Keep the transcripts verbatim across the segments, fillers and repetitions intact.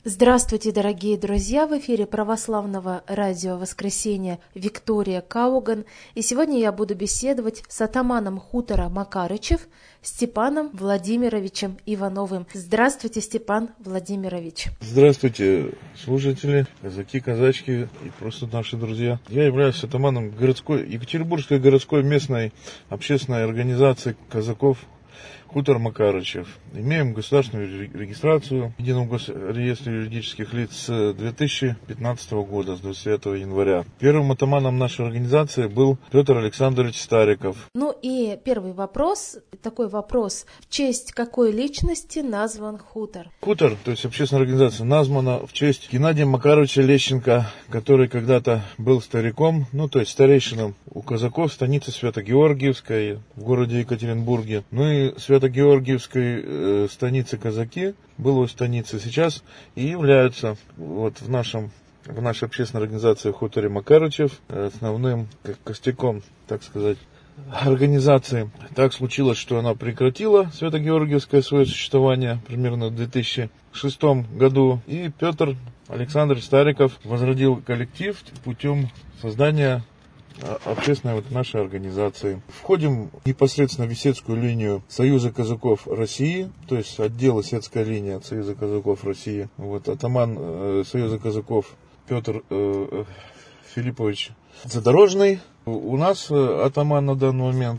Здравствуйте, дорогие друзья! В эфире православного радио «Воскресенье» Виктория Кауган. И сегодня я буду беседовать с атаманом хутора Макарычев Степаном Владимировичем Ивановым. Здравствуйте, Степан Владимирович! Здравствуйте, слушатели, казаки, казачки и просто наши друзья. Я являюсь атаманом городской, Екатеринбургской городской местной общественной организации казаков хутор Макарычев. Имеем государственную регистрацию в Едином госреестре юридических лиц с две тысячи пятнадцатого года, с двадцать девятого января. Первым атаманом нашей организации был Петр Александрович Стариков. Ну и первый вопрос, такой вопрос, в честь какой личности назван хутор? Хутор, то есть общественная организация, названа в честь Геннадия Макаровича Лещенко, который когда-то был стариком, ну то есть старейшином у казаков станицы Свято-Георгиевской в городе Екатеринбурге. Ну и Свято-Георгиевской э, станицы казаки, былой станицы, сейчас и являются вот в нашем в нашей общественной организации хуторе Макарычев основным как костяком, так сказать, организации. Так случилось, что она прекратила Свято-Георгиевское свое существование примерно в две тысячи шестом году, и Петр Александрович Стариков возродил коллектив путем создания общественной вот нашей организации. Входим непосредственно в Исетскую линию Союза казаков России, то есть отдел Исетская линия от Союза казаков России. Вот атаман э, Союза казаков Петр э, Филиппович Задорожный. У нас э, атаман на данный момент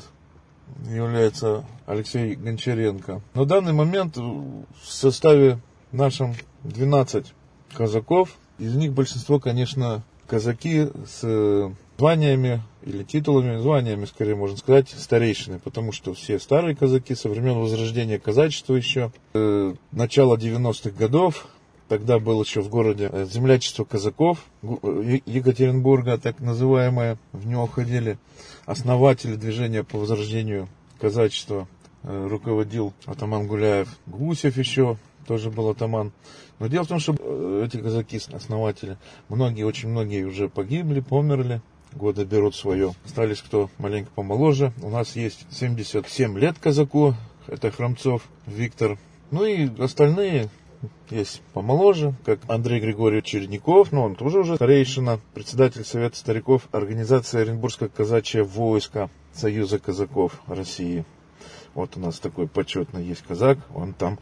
является Алексей Гончаренко. На данный момент в составе нашем двенадцать казаков. Из них большинство, конечно, казаки с званиями или титулами, званиями, скорее можно сказать, старейшины, потому что все старые казаки со времен возрождения казачества еще, э, начала девяностых годов, тогда было еще в городе землячество казаков Екатеринбурга, так называемое, в него входили основатели движения по возрождению казачества, э, руководил атаман Гуляев, Гусев еще тоже был атаман. Но дело в том, что эти казаки, основатели, многие, очень многие уже погибли, померли, годы берут свое. Остались кто маленько помоложе. У нас есть семьдесят семь лет казаку, это Хромцов Виктор. Ну и остальные есть помоложе, как Андрей Григорьевич Чередников, но он тоже уже старейшина, председатель Совета стариков организации Оренбургское казачье войско Союза казаков России. Вот у нас такой почетный есть казак, он там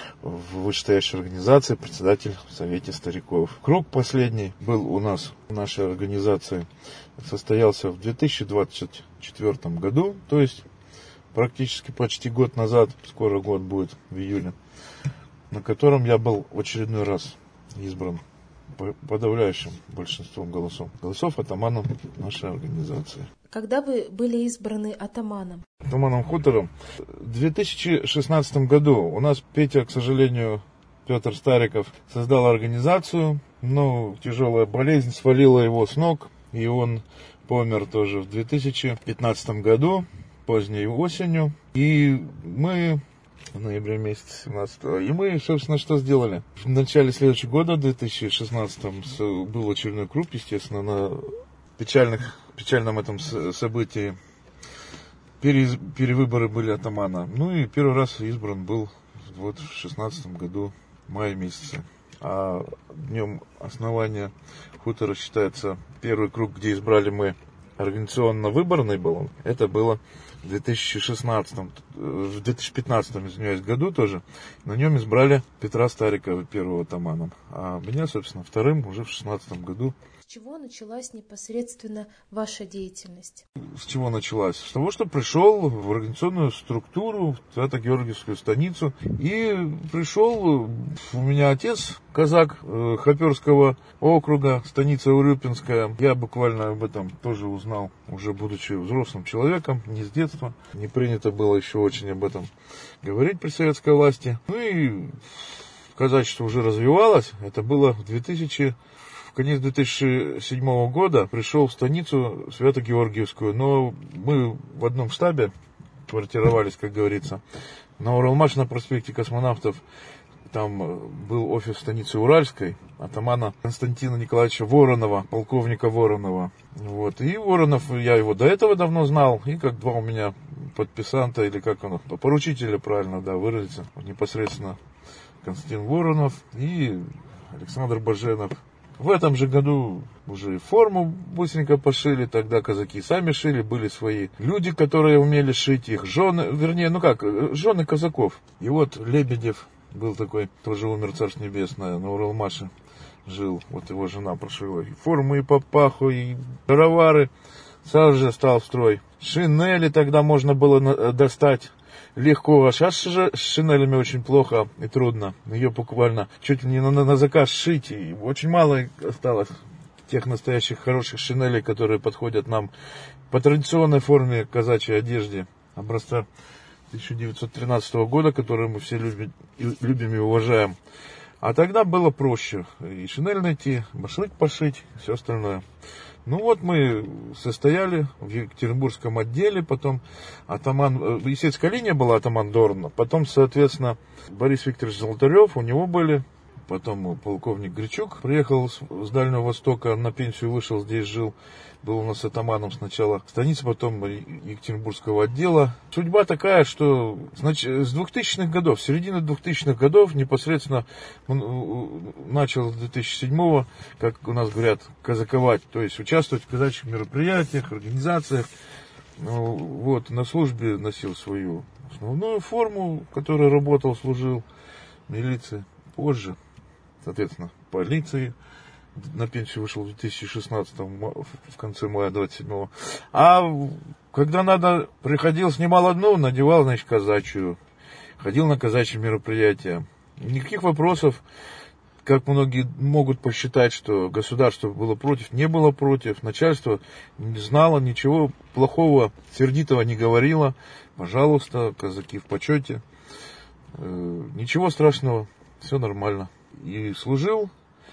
в вышестоящей организации председатель в Совете стариков. Круг последний был у нас в нашей организации, состоялся в две тысячи двадцать четвёртом году, то есть практически почти год назад, скоро год будет в июле, на котором я был в очередной раз избран подавляющим большинством голосов. Голосов атаманом нашей организации. Когда вы были избраны атаманом? Атаманом хутором. В две тысячи шестнадцатом году у нас Петя, к сожалению, Петр Стариков, создал организацию, но тяжелая болезнь свалила его с ног, и он помер тоже в две тысячи пятнадцатом году, поздней осенью. И мы в ноябре месяце семнадцатого. И мы, собственно, что сделали? В начале следующего года, в две тысячи шестнадцатом, был очередной круг, естественно, на печальных, печальном этом событии. Пере, перевыборы были атамана. Ну и первый раз избран был вот в шестнадцатом году, в мае месяце. А днем основания хутора считается первый круг, где избрали мы, организационно-выборный был. Это было в две тысячи шестнадцатом, в две тысячи пятнадцатом, извиняюсь, году тоже. На нем избрали Петра Старикова первого атаманом, а меня, собственно, вторым уже в шестнадцатом году. С чего началась непосредственно ваша деятельность? С чего началась? С того, что пришел в организационную структуру, в Свято-Георгиевскую станицу, и пришел у меня отец, казак э, Хоперского округа, станица Урюпинская. Я буквально об этом тоже узнал, уже будучи взрослым человеком, не с детства. Не принято было еще очень об этом говорить при советской власти. Ну и казачество уже развивалось. Это было в две тысячи В конец две тысячи седьмого года пришел в станицу Свято-Георгиевскую, но мы в одном штабе квартировались, как говорится, на Уралмаш на проспекте Космонавтов. Там был офис станицы Уральской, атамана Константина Николаевича Воронова, полковника Воронова. Вот. И Воронов, я его до этого давно знал, и как два у меня подписанта, или как он, поручителя, правильно, да, выразиться, непосредственно Константин Воронов и Александр Баженов. В этом же году уже форму быстренько пошили, тогда казаки сами шили, были свои люди, которые умели шить, их жены, вернее, ну как, жены казаков. И вот Лебедев был такой, тоже умер, царство небесное, на Уралмаше жил, вот его жена прошила и форму, и папаху, и шаровары, сразу же стал в строй. Шинели тогда можно было достать легко, а сейчас с шинелями очень плохо и трудно. Ее буквально чуть ли не на, на заказ шить. И очень мало осталось тех настоящих хороших шинелей, которые подходят нам по традиционной форме казачьей одежде образца тысяча девятьсот тринадцатого года, который мы все любим, любим и уважаем. А тогда было проще и шинель найти, башлык пошить, и все остальное. Ну вот мы состояли в Екатеринбургском отделе, потом атаман, Есецкая линия была атаман Дорна, потом, соответственно, Борис Викторович Золотарев, у него были, потом полковник Гречук приехал с, с Дальнего Востока, на пенсию вышел, здесь жил, был у нас атаманом сначала станицы, потом Екатеринбургского отдела. Судьба такая, что значит, с двухтысячных годов, с середины двухтысячных годов непосредственно начал с две тысячи седьмого, как у нас говорят, казаковать, то есть участвовать в казачьих мероприятиях, организациях. Ну, вот, на службе носил свою основную форму, в которой работал, служил в милиции, позже, соответственно, в полиции. На пенсию вышел в две тысячи шестнадцатом, в конце мая двадцать седьмого. А когда надо, приходил, снимал одну, надевал, значит, казачью. Ходил на казачьи мероприятия. Никаких вопросов, как многие могут посчитать, что государство было против, не было против. Начальство не знало, ничего плохого, сердитого не говорило. Пожалуйста, казаки в почете. Ничего страшного, все нормально. И служил,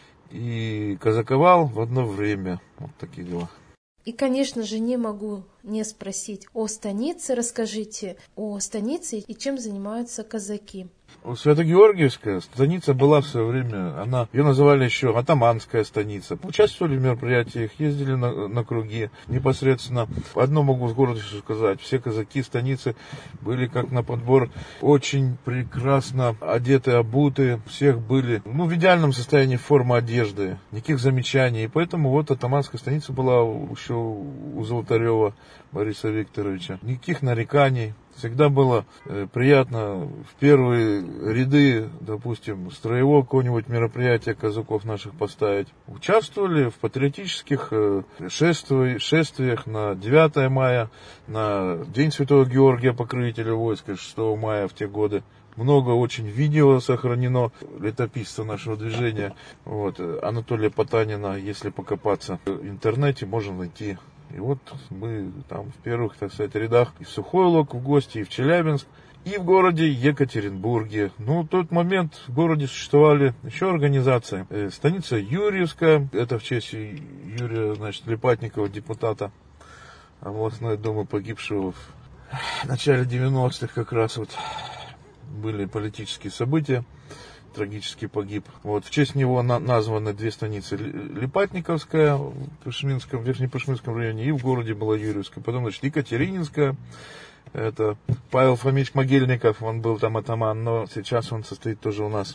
и казаковал в одно время. Вот такие дела. И, конечно же, не могу не спросить о станице. Расскажите о станице и чем занимаются казаки. Свято-Георгиевская станица была в свое время, она, ее называли еще атаманская станица. Участвовали в мероприятиях, ездили на, на круги непосредственно. Одно могу с гордостью сказать, все казаки станицы были как на подбор, очень прекрасно одеты, обуты, всех были, ну, в идеальном состоянии формы одежды, никаких замечаний. И поэтому вот атаманская станица была еще у Золотарева Бориса Викторовича. Никаких нареканий. Всегда было э, приятно в первые ряды, допустим, строевого какого-нибудь мероприятия казаков наших поставить. Участвовали в патриотических э, шествий, шествиях на девятое мая, на День Святого Георгия, покровителя войска, шестого мая в те годы. Много очень видео сохранено летописца нашего движения. Вот, Анатолия Потанина, если покопаться в интернете, можно найти. И вот мы там в первых, так сказать, рядах и в Сухой Лог в гости, и в Челябинск, и в городе Екатеринбурге. Ну, в тот момент в городе существовали еще организации. Э, станица Юрьевская, это в честь Юрия, значит, Липатникова, депутата областной думы, погибшего в начале девяностых как раз вот. Были политические события, трагически погиб. Вот, в честь него на, названы две станицы. Липатниковская в Пышминском, в Верхнепышминском районе, и в городе была Юрьевская. Потом, значит, Екатерининская. Это Павел Фомич Могильников, он был там атаман, но сейчас он состоит тоже у нас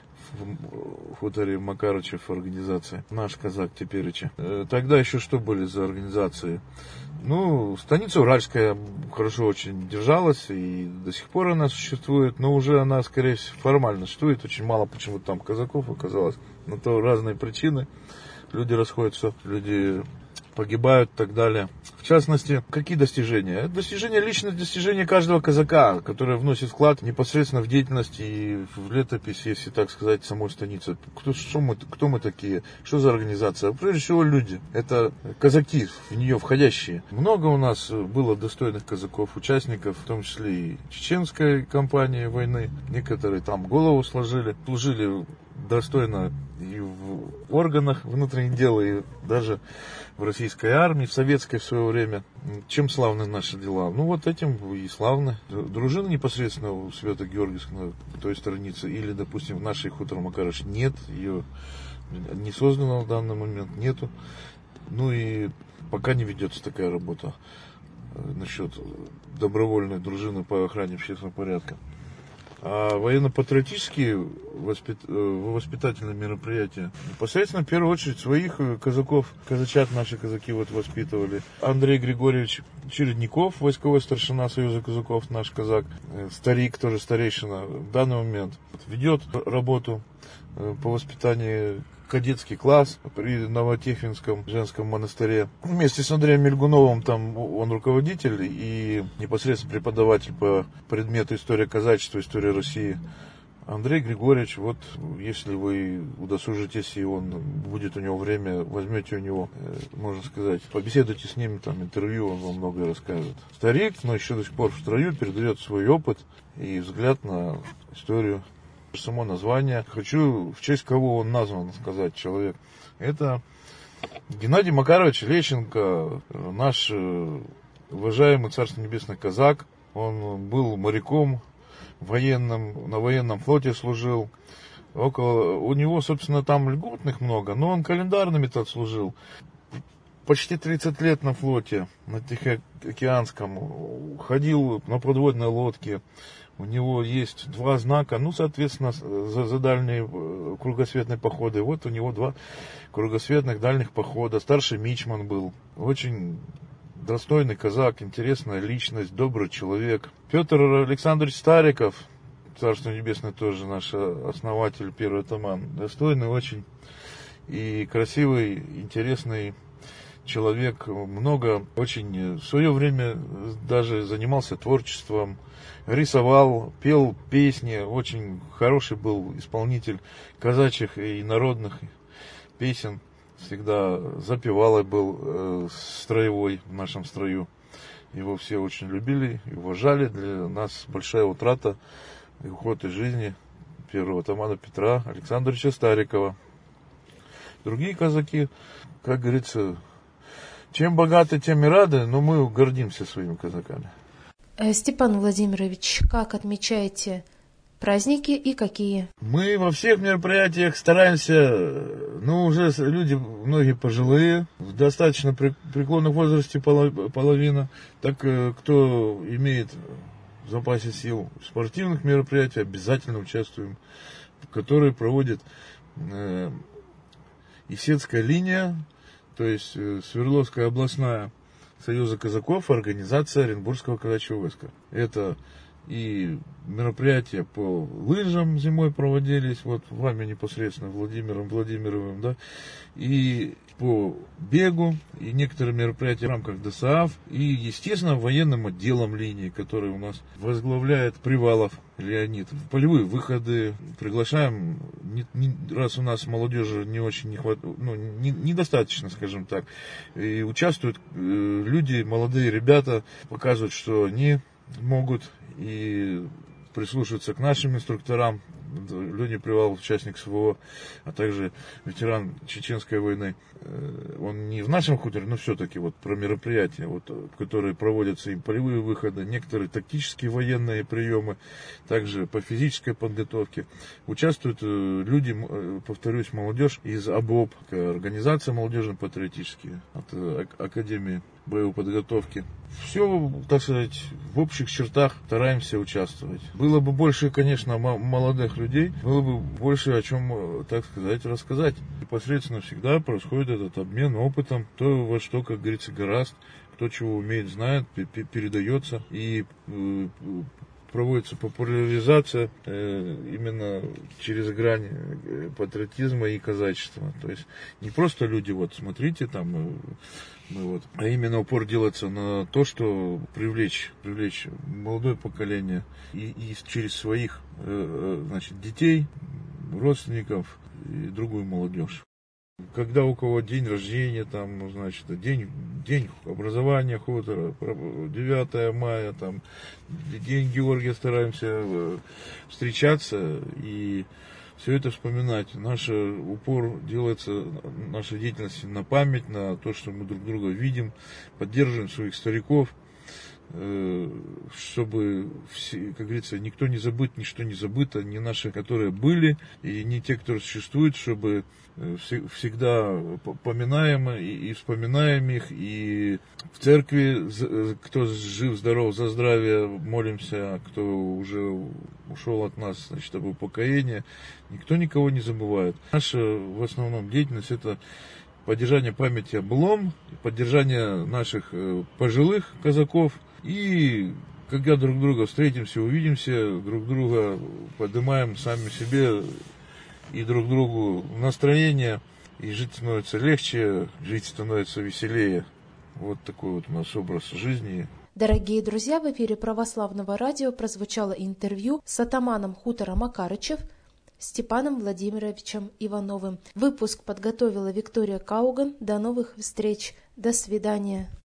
в хуторе Макарычев организации. Наш казак тепереча. Тогда еще что были за организации? Ну, станица Уральская хорошо очень держалась, и до сих пор она существует, но уже она, скорее всего, формально существует. Очень мало почему-то там казаков оказалось. На то разные причины. Люди расходятся, люди погибают и так далее. В частности, какие достижения? Это достижения, личные достижения каждого казака, который вносит вклад непосредственно в деятельность и в летопись, если так сказать, самой станицы. Кто, что мы, кто мы такие? Что за организация? Прежде всего, люди. Это казаки, в нее входящие. Много у нас было достойных казаков, участников, в том числе и чеченской кампании войны. Некоторые там голову сложили, служили достойно и в органах внутренних дел, и даже в российской армии, в советской в свое время. Чем славны наши дела? Ну, вот этим и славны. Дружины непосредственно у Свято-Георгиевской, на той странице, или, допустим, в нашей хутор Макарыч нет, ее не создано в данный момент, нету. Ну и пока не ведется такая работа насчет добровольной дружины по охране общественного порядка. А военно-патриотические воспит... воспитательные мероприятия непосредственно, в первую очередь, своих казаков, казачат наши казаки вот воспитывали. Андрей Григорьевич Чередников, войсковой старшина Союза казаков, наш казак, старик, тоже старейшина, в данный момент ведет работу по воспитанию, кадетский класс при Новотехвинском женском монастыре. Вместе с Андреем Мельгуновым там он руководитель и непосредственно преподаватель по предмету история казачества, история России. Андрей Григорьевич, вот если вы удосужитесь и он будет у него время, возьмете у него, можно сказать, побеседуйте с ним, там интервью, он вам многое расскажет. Старик, но еще до сих пор в строю, передает свой опыт и взгляд на историю. Само название. Хочу в честь кого он назван сказать, человек. Это Геннадий Макарович Лещенко, наш уважаемый Царство Небесный казак. Он был моряком военным, на военном флоте служил. Около, у него, собственно, там льготных много, но он календарными-то служил. Почти тридцать лет на флоте, на Тихоокеанском. Ходил на подводной лодке. У него есть два знака, ну, соответственно, за, за дальние кругосветные походы. Вот у него два кругосветных дальних похода. Старший мичман был. Очень достойный казак, интересная личность, добрый человек. Петр Александрович Стариков, Царство Небесное, тоже наш основатель, первый атаман. Достойный очень и красивый, интересный человек. Много очень в свое время даже занимался творчеством. Рисовал, пел песни, очень хороший был исполнитель казачьих и народных песен. Всегда запевалой был э, строевой в нашем строю. Его все очень любили и уважали. Для нас большая утрата и уход из жизни первого атамана Петра Александровича Старикова. Другие казаки, как говорится, чем богаты, тем и рады, но мы гордимся своими казаками. Степан Владимирович, как отмечаете праздники и какие? Мы во всех мероприятиях стараемся, ну, уже люди, многие пожилые, в достаточно преклонном возрасте половина, так кто имеет в запасе сил в спортивных мероприятиях, обязательно участвуем, которые проводит э, Исетская линия, то есть э, Свердловская областная Союза казаков, организация Оренбургского казачьего войска. Это и мероприятия по лыжам зимой проводились, вот вами непосредственно, Владимиром Владимировым, да, и по бегу, и некоторые мероприятия в рамках ДСААФ, и, естественно, военным отделом линии, который у нас возглавляет Привалов Леонид. В полевые выходы приглашаем, не, не, раз у нас молодежи не очень не хватает, ну, не, недостаточно, скажем так, и участвуют э, люди, молодые ребята, показывают, что они могут и прислушиваться к нашим инструкторам. Леня Привалов, участник СВО, а также ветеран Чеченской войны. Он не в нашем хуторе, но все-таки вот про мероприятия, вот, которые проводятся им, полевые выходы, некоторые тактические военные приемы, также по физической подготовке. Участвуют люди, повторюсь, молодежь из АБОП, организация молодежно-патриотические от Академии боевой подготовки. Все, так сказать, в общих чертах стараемся участвовать. Было бы больше, конечно, молодых людей, было бы больше о чем, так сказать, рассказать. Непосредственно всегда происходит этот обмен опытом, кто во что, как говорится, горазд, кто чего умеет, знает, передается и проводится популяризация э, именно через грань патриотизма и казачества. То есть не просто люди, вот смотрите, там, мы, мы вот, а именно упор делается на то, что привлечь, привлечь молодое поколение и, и через своих э, значит, детей, родственников и другую молодежь. Когда у кого день рождения, там, значит, день, день образования хутора, девятое мая, там, день Георгия, стараемся встречаться и все это вспоминать. Наш упор делается, наша деятельность на память, на то, что мы друг друга видим, поддерживаем своих стариков. чтобы, как говорится, никто не забыт, ничто не забыто, ни наши, которые были, и не те, которые существуют, чтобы всегда поминаем и вспоминаем их, и в церкви, кто жив, здоров, за здравие, молимся, а кто уже ушел от нас, значит, об упокоении. Никто никого не забывает. Наша, в основном, деятельность — это поддержание памяти о былом, поддержание наших пожилых казаков. И когда друг друга встретимся, увидимся, друг друга поднимаем сами себе и друг другу настроение, и жить становится легче, жить становится веселее. Вот такой вот у нас образ жизни. Дорогие друзья, в эфире Православного радио прозвучало интервью с атаманом хутора Макарычев Степаном Владимировичем Ивановым. Выпуск подготовила Виктория Кауган. До новых встреч. До свидания.